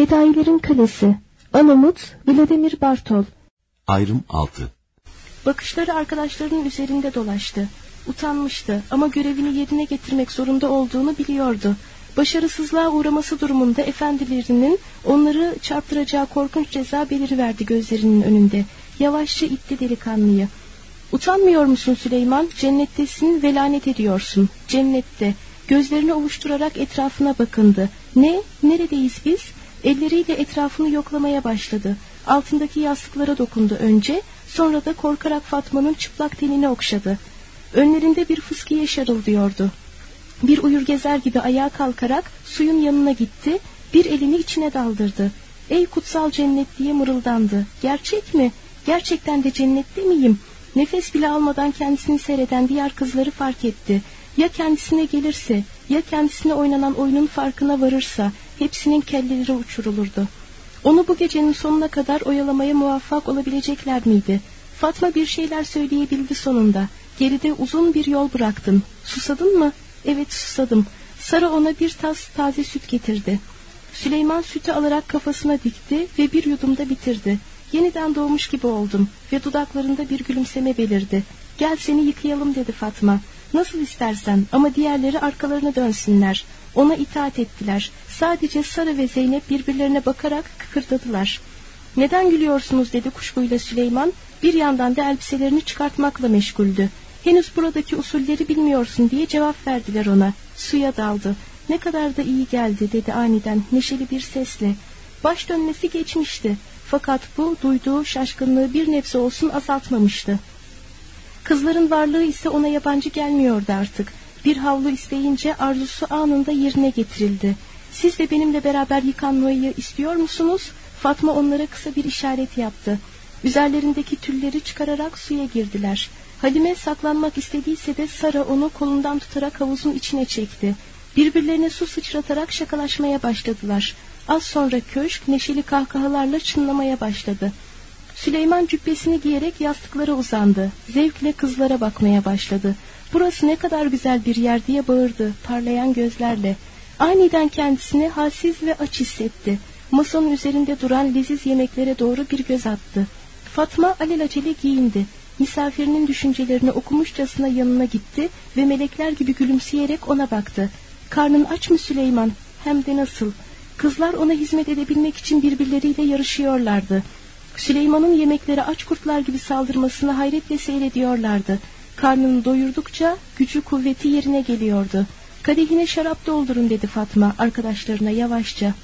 Fedailerin Kalesi. Alamut, Vladimir Bartol. Ayrım 6. Bakışları arkadaşlarının üzerinde dolaştı. Utanmıştı ama görevini yerine getirmek zorunda olduğunu biliyordu. Başarısızlığa uğraması durumunda efendilerinin onları çarptıracağı korkunç ceza beliriverdi gözlerinin önünde. Yavaşça itti delikanlıyı. Utanmıyor musun Süleyman? Cennettesin ve lanet ediyorsun. Cennette. Gözlerini ovuşturarak etrafına bakındı. Ne? Neredeyiz biz? Elleriyle etrafını yoklamaya başladı. Altındaki yastıklara dokundu önce, sonra da korkarak Fatma'nın çıplak tenini okşadı. Önlerinde bir fıskiye şarıldıyordu. Bir uyur gezer gibi ayağa kalkarak suyun yanına gitti, bir elini içine daldırdı. Ey kutsal cennet diye mırıldandı. Gerçek mi? Gerçekten de cennette miyim? Nefes bile almadan kendisini seyreden diğer kızları fark etti. Ya kendisine gelirse, ya kendisine oynanan oyunun farkına varırsa hepsinin kelleleri uçurulurdu. Onu bu gecenin sonuna kadar oyalamaya muvaffak olabilecekler miydi? Fatma bir şeyler söyleyebildi sonunda. Geride uzun bir yol bıraktın. Susadın mı? Evet, susadım. Sara ona bir tas taze süt getirdi. Süleyman sütü alarak kafasına dikti ve bir yudumda bitirdi. Yeniden doğmuş gibi oldum ve dudaklarında bir gülümseme belirdi. Gel seni yıkayalım dedi Fatma. Nasıl istersen ama diğerleri arkalarına dönsünler. Ona itaat ettiler. Sadece Sara ve Zeynep birbirlerine bakarak kıkırdadılar. Neden gülüyorsunuz dedi kuşkuyla Süleyman. Bir yandan da elbiselerini çıkartmakla meşguldü. Henüz buradaki usulleri bilmiyorsun diye cevap verdiler ona. Suya daldı. Ne kadar da iyi geldi dedi aniden neşeli bir sesle. Baş dönmesi geçmişti. Fakat bu duyduğu şaşkınlığı bir nebze olsun azaltmamıştı. Kızların varlığı ise ona yabancı gelmiyordu artık. Bir havlu isteyince arzusu anında yerine getirildi. Siz de benimle beraber yıkanmayı istiyor musunuz? Fatma onlara kısa bir işaret yaptı. Üzerlerindeki tülleri çıkararak suya girdiler. Halime saklanmak istediyse de Sara onu kolundan tutarak havuzun içine çekti. Birbirlerine su sıçratarak şakalaşmaya başladılar. Az sonra köşk neşeli kahkahalarla çınlamaya başladı. Süleyman cübbesini giyerek yastıklara uzandı. Zevkle kızlara bakmaya başladı. Burası ne kadar güzel bir yer diye bağırdı parlayan gözlerle. Aniden kendisini halsiz ve aç hissetti. Masanın üzerinde duran leziz yemeklere doğru bir göz attı. Fatma alelacele giyindi. Misafirinin düşüncelerini okumuşçasına yanına gitti ve melekler gibi gülümseyerek ona baktı. Karnın aç mı Süleyman? Hem de nasıl? Kızlar ona hizmet edebilmek için birbirleriyle yarışıyorlardı. Süleyman'ın yemeklere aç kurtlar gibi saldırmasını hayretle seyrediyorlardı. Karnını doyurdukça gücü kuvveti yerine geliyordu. Kadehine şarap doldurun dedi Fatma arkadaşlarına yavaşça.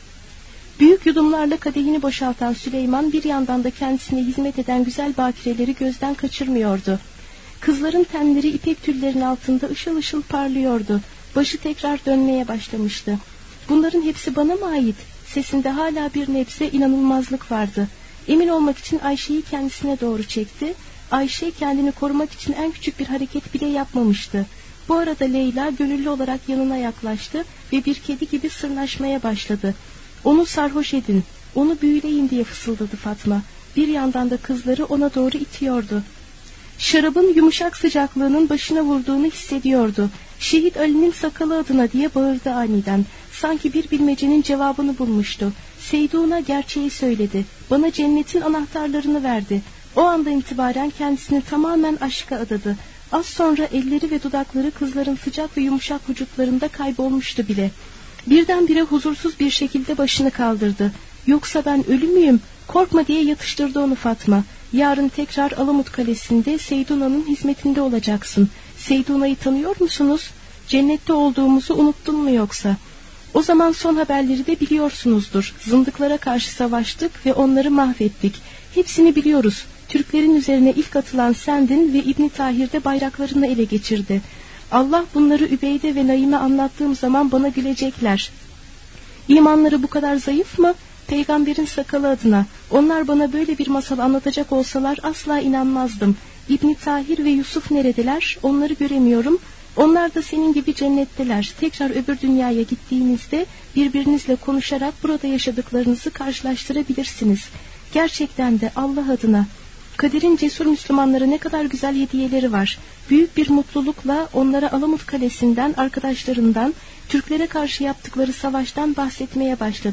Büyük yudumlarla kadehini boşaltan Süleyman bir yandan da kendisine hizmet eden güzel bakireleri gözden kaçırmıyordu. Kızların tenleri ipek tüllerin altında ışıl ışıl parlıyordu. Başı tekrar dönmeye başlamıştı. Bunların hepsi bana mı ait? Sesinde hala bir nebze inanılmazlık vardı. Emin olmak için Ayşe'yi kendisine doğru çekti. Ayşe kendini korumak için en küçük bir hareket bile yapmamıştı. Bu arada Leyla gönüllü olarak yanına yaklaştı ve bir kedi gibi sırnaşmaya başladı. Onu sarhoş edin, onu büyüleyin diye fısıldadı Fatma. Bir yandan da kızları ona doğru itiyordu. Şarabın yumuşak sıcaklığının başına vurduğunu hissediyordu. Şehit Ali'nin sakalı adına diye bağırdı aniden. Sanki bir bilmecenin cevabını bulmuştu. Seydun'a gerçeği söyledi. Bana cennetin anahtarlarını verdi. O andan itibaren kendisini tamamen aşka adadı. Az sonra elleri ve dudakları kızların sıcak ve yumuşak vücutlarında kaybolmuştu bile. Birdenbire huzursuz bir şekilde başını kaldırdı. Yoksa ben ölü müyüm? Korkma diye yatıştırdı onu Fatma. Yarın tekrar Alamut Kalesi'nde Seyduna'nın hizmetinde olacaksın. Seyduna'yı tanıyor musunuz? Cennette olduğumuzu unuttun mu yoksa? O zaman son haberleri de biliyorsunuzdur. Zındıklara karşı savaştık ve onları mahvettik. Hepsini biliyoruz. Türklerin üzerine ilk atılan sendin ve İbn Tahir de bayraklarını ele geçirdi. Allah bunları Übeyde ve Naim'e anlattığım zaman bana gülecekler. İmanları bu kadar zayıf mı? Peygamberin sakalı adına. Onlar bana böyle bir masal anlatacak olsalar asla inanmazdım. İbn Tahir ve Yusuf neredeler? Onları göremiyorum. Onlar da senin gibi cennetteler. Tekrar öbür dünyaya gittiğinizde birbirinizle konuşarak burada yaşadıklarınızı karşılaştırabilirsiniz. Gerçekten de Allah adına. Kadir'in cesur Müslümanlara ne kadar güzel hediyeleri var. Büyük bir mutlulukla onlara Alamut Kalesi'nden, arkadaşlarından, Türklere karşı yaptıkları savaştan bahsetmeye başladı.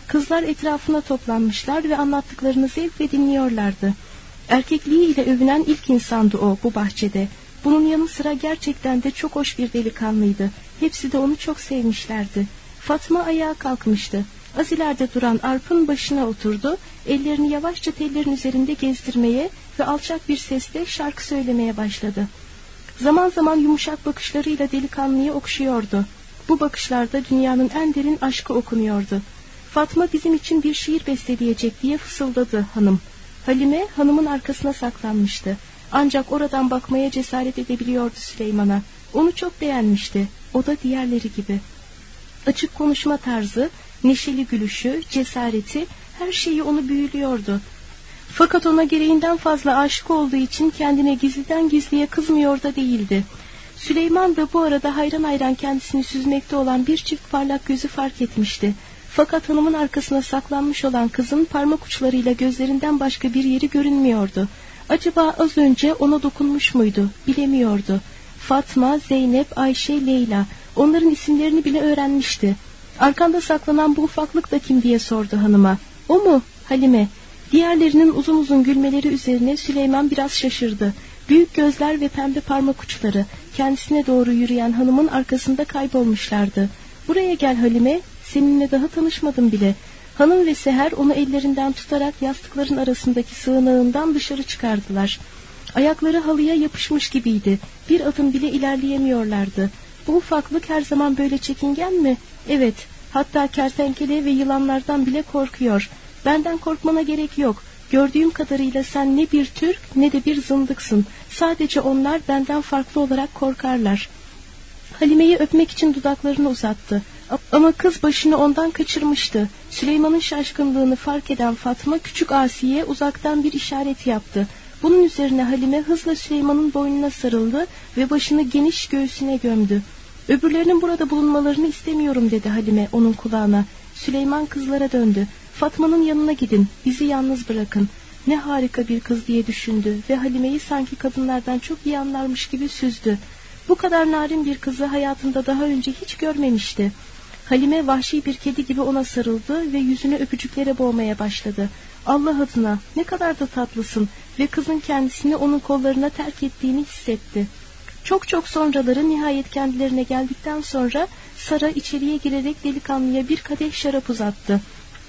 Kızlar etrafına toplanmışlar ve anlattıklarını zevkle dinliyorlardı. Erkekliğiyle övünen ilk insandı o bu bahçede. Bunun yanı sıra gerçekten de çok hoş bir delikanlıydı. Hepsi de onu çok sevmişlerdi. Fatma ayağa kalkmıştı. Az ileride duran arpın başına oturdu. Ellerini yavaşça tellerin üzerinde gezdirmeye ve alçak bir sesle şarkı söylemeye başladı. Zaman zaman yumuşak bakışlarıyla delikanlıyı okşuyordu. Bu bakışlarda dünyanın en derin aşkı okunuyordu. Fatma bizim için bir şiir besteleyecek diye fısıldadı hanım. Halime hanımın arkasına saklanmıştı. Ancak oradan bakmaya cesaret edebiliyordu Süleyman'a. Onu çok beğenmişti. O da diğerleri gibi. Açık konuşma tarzı, neşeli gülüşü, cesareti, her şeyi onu büyülüyordu. Fakat ona gereğinden fazla aşık olduğu için kendine gizliden gizliye kızmıyor da değildi. Süleyman da bu arada hayran hayran kendisini süzmekte olan bir çift parlak gözü fark etmişti. Fakat hanımın arkasına saklanmış olan kızın parmak uçlarıyla gözlerinden başka bir yeri görünmüyordu. Acaba az önce ona dokunmuş muydu? Bilemiyordu. Fatma, Zeynep, Ayşe, Leyla, onların isimlerini bile öğrenmişti. Arkanda saklanan bu ufaklık da kim diye sordu hanıma. O mu? Halime. Diğerlerinin uzun uzun gülmeleri üzerine Süleyman biraz şaşırdı. Büyük gözler ve pembe parmak uçları kendisine doğru yürüyen hanımın arkasında kaybolmuşlardı. Buraya gel Halime, seninle daha tanışmadım bile. Hanım ve Seher onu ellerinden tutarak yastıkların arasındaki sığınağından dışarı çıkardılar. Ayakları halıya yapışmış gibiydi. Bir adım bile ilerleyemiyorlardı. Bu ufaklık her zaman böyle çekingen mi? Evet, hatta kertenkele ve yılanlardan bile korkuyor. Benden korkmana gerek yok. Gördüğüm kadarıyla sen ne bir Türk ne de bir zındıksın. Sadece onlar benden farklı olarak korkarlar. Halime'yi öpmek için dudaklarını uzattı. Ama kız başını ondan kaçırmıştı. Süleyman'ın şaşkınlığını fark eden Fatma küçük Asiye uzaktan bir işaret yaptı. Bunun üzerine Halime hızla Süleyman'ın boynuna sarıldı ve başını geniş göğsüne gömdü. Öbürlerinin burada bulunmalarını istemiyorum dedi Halime onun kulağına. Süleyman kızlara döndü. Fatma'nın yanına gidin, bizi yalnız bırakın. Ne harika bir kız diye düşündü ve Halime'yi sanki kadınlardan çok iyi anlarmış gibi süzdü. Bu kadar narin bir kızı hayatında daha önce hiç görmemişti. Halime vahşi bir kedi gibi ona sarıldı ve yüzünü öpücüklere boğmaya başladı. Allah adına ne kadar da tatlısın ve kızın kendisini onun kollarına terk ettiğini hissetti. Çok çok sonraları nihayet kendilerine geldikten sonra Sara içeriye girerek delikanlıya bir kadeh şarap uzattı.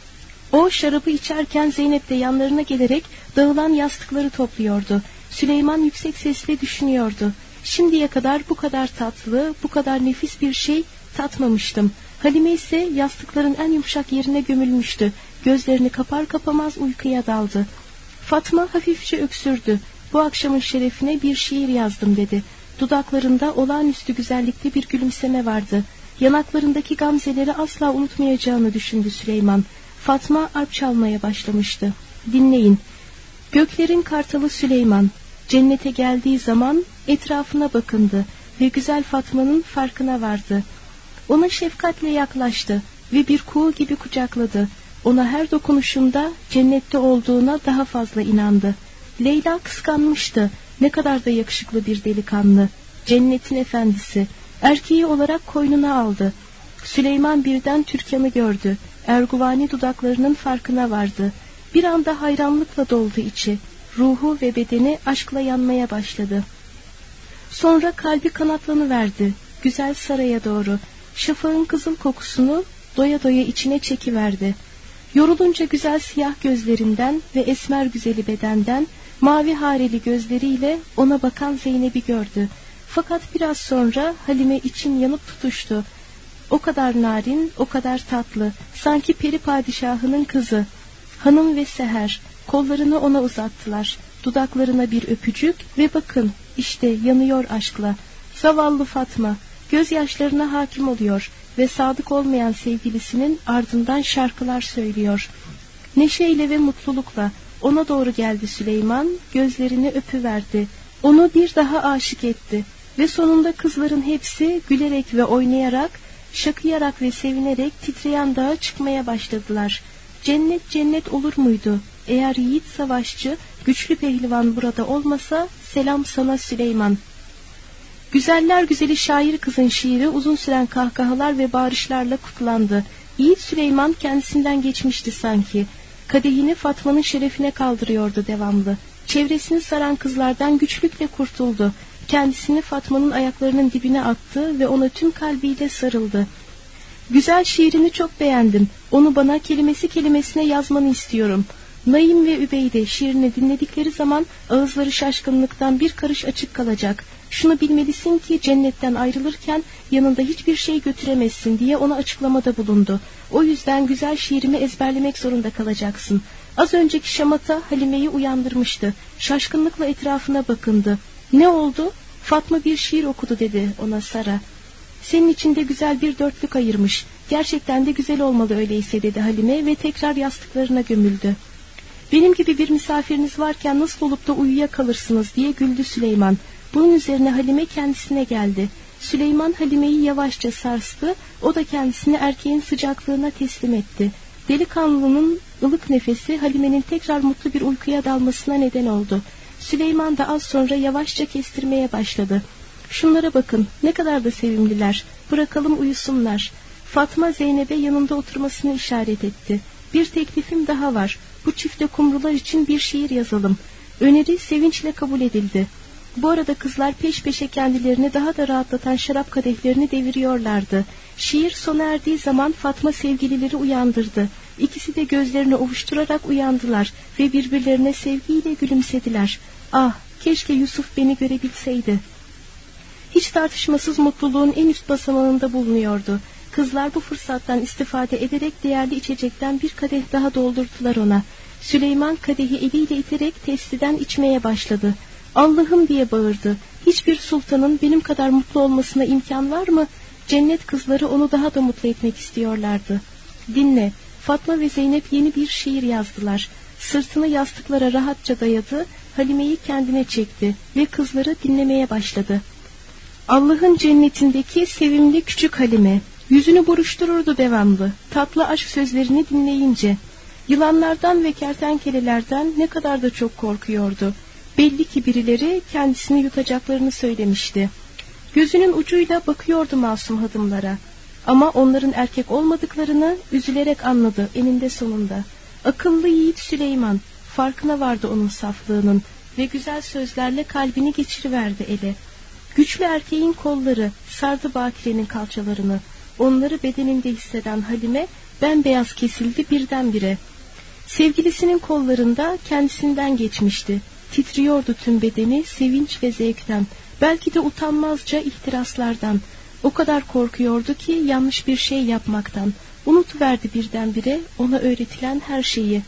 O şarabı içerken Zeynep de yanlarına gelerek dağılan yastıkları topluyordu. Süleyman yüksek sesle düşünüyordu. Şimdiye kadar bu kadar tatlı, bu kadar nefis bir şey tatmamıştım. Halime ise yastıkların en yumuşak yerine gömülmüştü. Gözlerini kapar kapamaz uykuya daldı. Fatma hafifçe öksürdü. Bu akşamın şerefine bir şiir yazdım dedi. Dudaklarında olağanüstü güzellikte bir gülümseme vardı. Yanaklarındaki gamzeleri asla unutmayacağını düşündü Süleyman. Fatma arp çalmaya başlamıştı. Dinleyin. Göklerin kartalı Süleyman cennete geldiği zaman etrafına bakındı ve güzel Fatma'nın farkına vardı. Ona şefkatle yaklaştı ve bir kuğu gibi kucakladı. Ona her dokunuşunda cennette olduğuna daha fazla inandı. Leyla kıskanmıştı. Ne kadar da yakışıklı bir delikanlı. Cennetin efendisi. Erkeği olarak koynuna aldı. Süleyman birden Türkan'ı gördü. Erguvani dudaklarının farkına vardı. Bir anda hayranlıkla doldu içi. Ruhu ve bedeni aşkla yanmaya başladı. Sonra kalbi kanatlanıverdi. Güzel saraya doğru. Şafağın kızıl kokusunu doya doya içine çekiverdi. Yorulunca güzel siyah gözlerinden ve esmer güzeli bedenden, mavi hareli gözleriyle ona bakan Zeynep'i gördü. Fakat biraz sonra Halime için yanıp tutuştu. O kadar narin, o kadar tatlı, sanki peri padişahının kızı. Hanım ve Seher kollarını ona uzattılar. Dudaklarına bir öpücük ve bakın işte yanıyor aşkla. Zavallı Fatma gözyaşlarına hakim oluyor ve sadık olmayan sevgilisinin ardından şarkılar söylüyor. Neşeyle ve mutlulukla ona doğru geldi Süleyman, gözlerini öpüverdi. Onu bir daha aşık etti ve sonunda kızların hepsi gülerek ve oynayarak, şakıyarak ve sevinerek titreyen dağa çıkmaya başladılar. Cennet cennet olur muydu? Eğer yiğit savaşçı, güçlü pehlivan burada olmasa, selam sana Süleyman. Güzeller güzeli şair kızın şiiri uzun süren kahkahalar ve bağırışlarla kutlandı. Yiğit Süleyman kendisinden geçmişti sanki. Kadehini Fatma'nın şerefine kaldırıyordu devamlı. Çevresini saran kızlardan güçlükle kurtuldu. Kendisini Fatma'nın ayaklarının dibine attı ve ona tüm kalbiyle sarıldı. Güzel şiirini çok beğendim. Onu bana kelimesi kelimesine yazmanı istiyorum. Naim ve Übeyde şiirini dinledikleri zaman ağızları şaşkınlıktan bir karış açık kalacak. Şunu bilmelisin ki cennetten ayrılırken yanında hiçbir şey götüremezsin diye ona açıklamada bulundu. O yüzden güzel şiirimi ezberlemek zorunda kalacaksın. Az önceki şamata Halime'yi uyandırmıştı. Şaşkınlıkla etrafına bakındı. Ne oldu? Fatma bir şiir okudu dedi ona Sara. Senin içinde güzel bir dörtlük ayırmış. Gerçekten de güzel olmalı öyleyse dedi Halime ve tekrar yastıklarına gömüldü. Benim gibi bir misafiriniz varken nasıl olup da uyuyakalırsınız diye güldü Süleyman. Bunun üzerine Halime kendisine geldi. Süleyman Halime'yi yavaşça sarstı, o da kendisini erkeğin sıcaklığına teslim etti. Delikanlının ılık nefesi Halime'nin tekrar mutlu bir uykuya dalmasına neden oldu. Süleyman da az sonra yavaşça kestirmeye başladı. Şunlara bakın, ne kadar da sevimliler, bırakalım uyusunlar. Fatma Zeynep'e yanında oturmasını işaret etti. Bir teklifim daha var, bu çifte kumrular için bir şiir yazalım. Öneri sevinçle kabul edildi. Bu arada kızlar peş peşe kendilerini daha da rahatlatan şarap kadehlerini deviriyorlardı. Şiir sona erdiği zaman Fatma sevgilileri uyandırdı. İkisi de gözlerini ovuşturarak uyandılar ve birbirlerine sevgiyle gülümsediler. Ah, keşke Yusuf beni görebilseydi. Hiç tartışmasız mutluluğun en üst basamağında bulunuyordu. Kızlar bu fırsattan istifade ederek değerli içecekten bir kadeh daha doldurdular ona. Süleyman kadehi eliyle iterek testiden içmeye başladı. Allah'ım diye bağırdı. Hiçbir sultanın benim kadar mutlu olmasına imkan var mı? Cennet kızları onu daha da mutlu etmek istiyorlardı. Dinle, Fatma ve Zeynep yeni bir şiir yazdılar. Sırtını yastıklara rahatça dayadı, Halime'yi kendine çekti ve kızları dinlemeye başladı. Allah'ın cennetindeki sevimli küçük Halime, yüzünü buruştururdu devamlı, tatlı aşk sözlerini dinleyince. Yılanlardan ve kertenkelelerden ne kadar da çok korkuyordu. Belli ki birileri kendisini yutacaklarını söylemişti. Gözünün ucuyla bakıyordu masum hadımlara. Ama onların erkek olmadıklarını üzülerek anladı eninde sonunda. Akıllı yiğit Süleyman, farkına vardı onun saflığının ve güzel sözlerle kalbini geçiriverdi ele. Güçlü erkeğin kolları sardı Bakire'nin kalçalarını. Onları bedeninde hisseden Halime bembeyaz kesildi birdenbire. Sevgilisinin kollarında kendisinden geçmişti. Titriyordu tüm bedeni sevinç ve zevkten. Belki de utanmazca ihtiraslardan. O kadar korkuyordu ki yanlış bir şey yapmaktan. Unutuverdi birdenbire ona öğretilen her şeyi.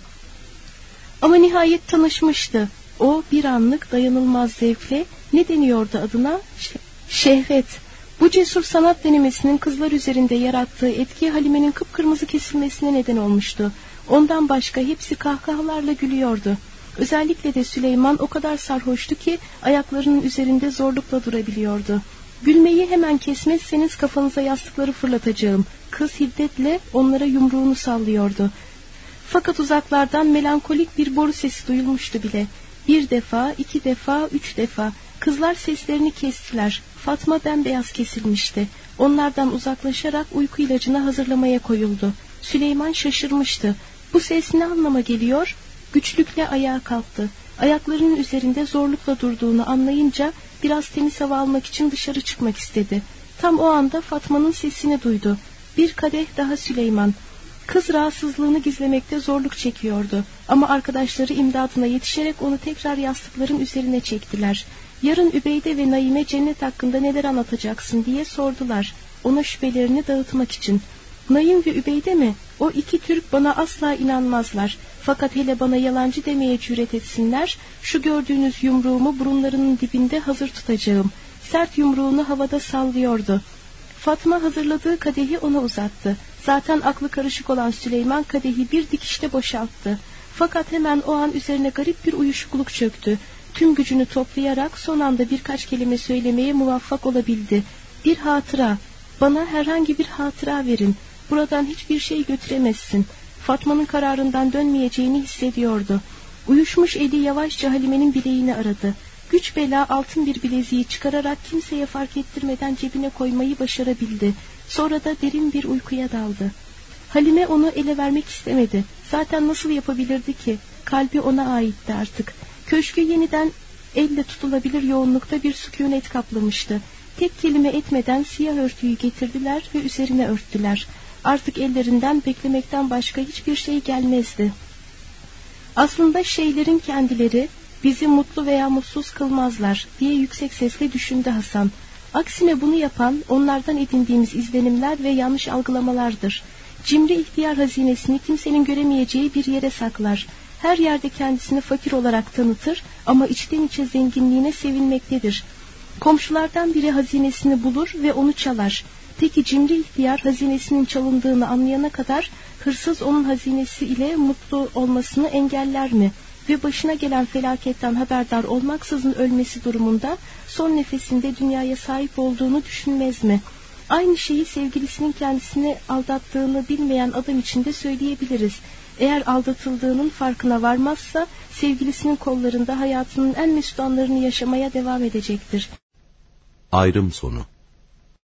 Ama nihayet tanışmıştı. O bir anlık dayanılmaz zevkle, ne deniyordu adına? Şehvet. Bu cesur sanat denemesinin kızlar üzerinde yarattığı etki Halime'nin kıpkırmızı kesilmesine neden olmuştu. Ondan başka hepsi kahkahalarla gülüyordu. Özellikle de Süleyman o kadar sarhoştu ki ayaklarının üzerinde zorlukla durabiliyordu. Gülmeyi hemen kesmezseniz kafanıza yastıkları fırlatacağım. Kız hiddetle onlara yumruğunu sallıyordu. Fakat uzaklardan melankolik bir boru sesi duyulmuştu bile. Bir defa, iki defa, üç defa. Kızlar seslerini kestiler. Fatma bembeyaz kesilmişti. Onlardan uzaklaşarak uyku ilacını hazırlamaya koyuldu. Süleyman şaşırmıştı. Bu ses ne anlama geliyor? Güçlükle ayağa kalktı. Ayaklarının üzerinde zorlukla durduğunu anlayınca biraz temiz hava almak için dışarı çıkmak istedi. Tam o anda Fatma'nın sesini duydu. Bir kadeh daha Süleyman. Kız rahatsızlığını gizlemekte zorluk çekiyordu. Ama arkadaşları imdadına yetişerek onu tekrar yastıkların üzerine çektiler. Yarın Übeyde ve Naime cennet hakkında neler anlatacaksın diye sordular. Ona şüphelerini dağıtmak için. Naim ve Übeyde mi? O iki Türk bana asla inanmazlar. Fakat hele bana yalancı demeye cüret etsinler, şu gördüğünüz yumruğumu burunlarının dibinde hazır tutacağım. Sert yumruğunu havada sallıyordu. Fatma hazırladığı kadehi ona uzattı. Zaten aklı karışık olan Süleyman kadehi bir dikişte boşalttı. Fakat hemen o an üzerine garip bir uyuşukluk çöktü. Tüm gücünü toplayarak son anda birkaç kelime söylemeye muvaffak olabildi. Bir hatıra, bana herhangi bir hatıra verin. Buradan hiçbir şey götüremezsin. Fatma'nın kararından dönmeyeceğini hissediyordu. Uyuşmuş eli yavaşça Halime'nin bileğini aradı. Güç bela altın bir bileziği çıkararak kimseye fark ettirmeden cebine koymayı başarabildi. Sonra da derin bir uykuya daldı. Halime onu ele vermek istemedi. Zaten nasıl yapabilirdi ki? Kalbi ona aitti artık. Köşkü yeniden elle tutulabilir yoğunlukta bir sükûnet kaplamıştı. Tek kelime etmeden siyah örtüyü getirdiler ve üzerine örttüler. Artık ellerinden beklemekten başka hiçbir şey gelmezdi. Aslında şeylerin kendileri bizi mutlu veya mutsuz kılmazlar diye yüksek sesle düşündü Hasan. Aksine bunu yapan onlardan edindiğimiz izlenimler ve yanlış algılamalardır. Cimri ihtiyar hazinesini kimsenin göremeyeceği bir yere saklar. Her yerde kendisini fakir olarak tanıtır ama içten içe zenginliğine sevinmektedir. Komşulardan biri hazinesini bulur ve onu çalar. Peki cimri ihtiyar hazinesinin çalındığını anlayana kadar hırsız onun hazinesi ile mutlu olmasını engeller mi? Ve başına gelen felaketten haberdar olmaksızın ölmesi durumunda son nefesinde dünyaya sahip olduğunu düşünmez mi? Aynı şeyi sevgilisinin kendisini aldattığını bilmeyen adam için de söyleyebiliriz. Eğer aldatıldığının farkına varmazsa sevgilisinin kollarında hayatının en mesut anlarını yaşamaya devam edecektir. Ayrım sonu.